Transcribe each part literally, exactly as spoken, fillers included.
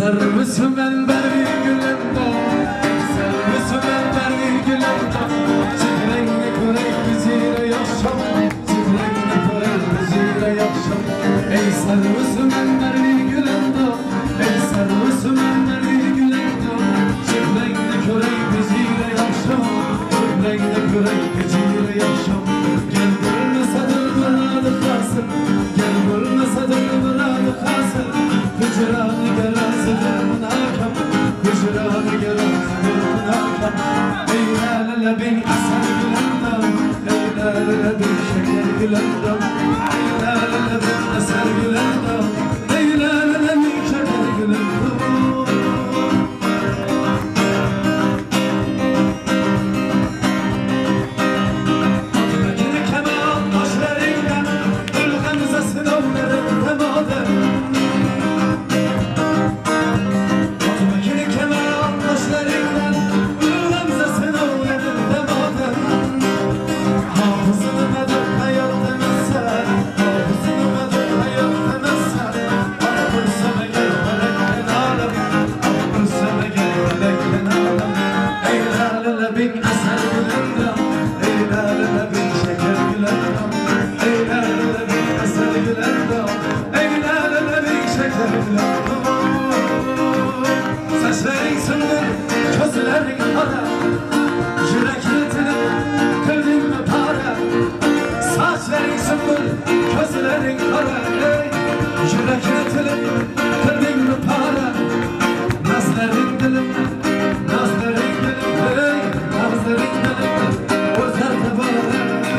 Sarısı ben verdi gülümde, sarısı ben verdi gülümde. Çiğrengi kırık biziyle yaşam, çiğrengi kırık biziyle yaşam. Ey sarısı ben verdi gülümde, ey sarısı ben verdi gülümde. Çiğrengi kırık biziyle yaşam, çiğrengi kırık biziyle yaşam. Gel bulmasa dılmıradı kalsın, gel bulmasa dılmıradı kalsın. Hıcranı gel azıcığımın akam, hıcranı gel azıcığımın akam. Ey lale bin asar gülendam, ey lale bin şeker gülendam. Ey lale bin asar gülendam, ey lale bin şeker gülendam. Adımdakini keman başlarından, ülkemize sınavların temadır. Saçların sündür, gözlerin kara, yürekletini kırdın mı para? Saçların sündür, gözlerin kara, yürekletini kırdın mı para? Nazların dilim, nazların dilim, nazların dilim, özlerde bana.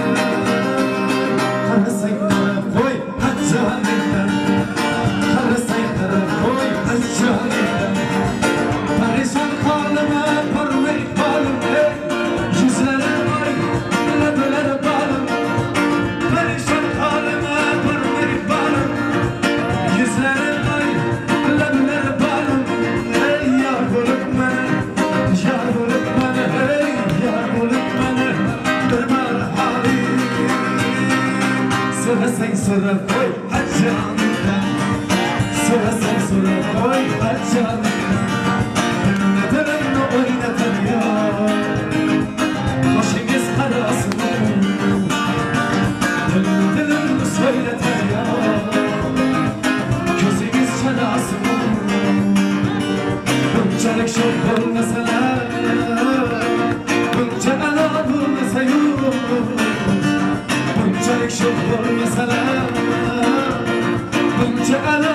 Karı sayıklara koy, hacı halimden, karı sayıklara koy, hacı halimden. Perişan kalma parmak balım, yüzlere vay, leblere balım. Perişan kalma parmak balım, yüzlere vay, leblere balım. Ey yar bulup beni, yar bulup beni, ey yar bulup beni, durmar halim. Sıra sen sıra koy hacı hanımdan, sıra sen sıra koy hacı hanımdan. Oynatın ya, başınız karasın, dilimi söyletin ya, gözünüz çarasın. Buncalık şok olmasalar, bunca ala bulmasa yok. Buncalık şok olmasalar, bunca ala